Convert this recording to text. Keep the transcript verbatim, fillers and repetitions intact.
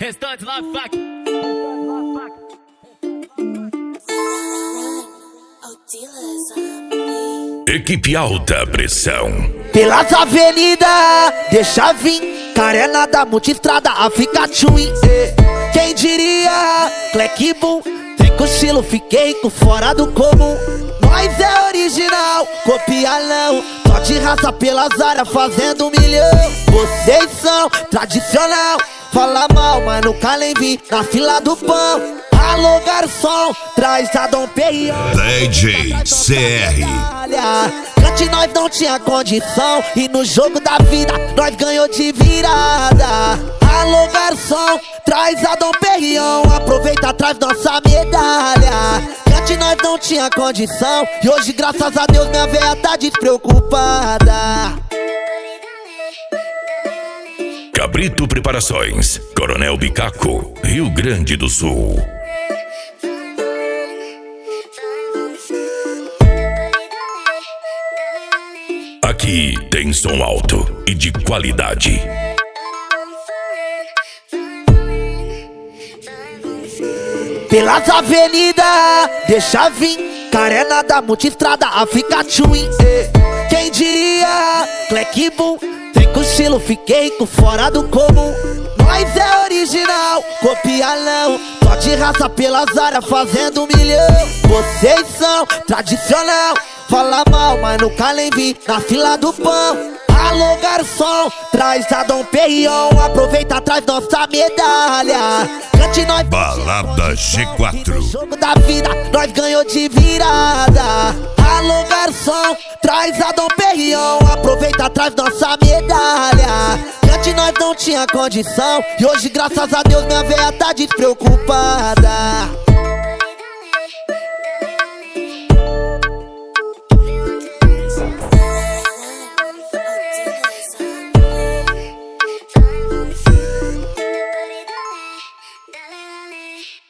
Restante lá, faca. Equipe Alta Pressão. Pelas avenidas, deixa vir Carena da multistrada, a fica tchuim. Quem diria, Clec Boom. Tem cochilo, fiquei com fora do comum. Nós é original, copia não. Só de raça pelas áreas, fazendo um milhão. Vocês são tradicional. Fala mal, mas nunca nem vi na fila do pão. Alô garçom, traz a Dom Perignon. D J C R. Antes nós não tinha condição e no jogo da vida nós ganhou de virada. Alô garçom, traz a Dom Perignon. Aproveita, traz nossa medalha. Antes nós não tinha condição e hoje graças a Deus minha véia tá despreocupada. Cabrito Preparações, Coronel Bicaco, Rio Grande do Sul. Aqui tem som alto e de qualidade. Pelas avenidas, deixa vir Carena da multistrada, a fica tchuim. Quem diria, Clec Boom. Tem cochilo, fiquei com fora do comum. Nós é original, copia não. Só de raça pelas áreas, fazendo um milhão. Vocês são tradicional. Fala mal, mas nunca nem vi na fila do pão. Alô garçom, traz a Dom Perignon. Aproveita, traz nossa medalha. Cante nós. Balada G quatro. No jogo da vida, nós ganhou de virada. Alô garçom, traz a Dom Perignon. Aproveita, traz nossa medalha. Antes nós não tinha condição e hoje graças a Deus minha véia tá despreocupada.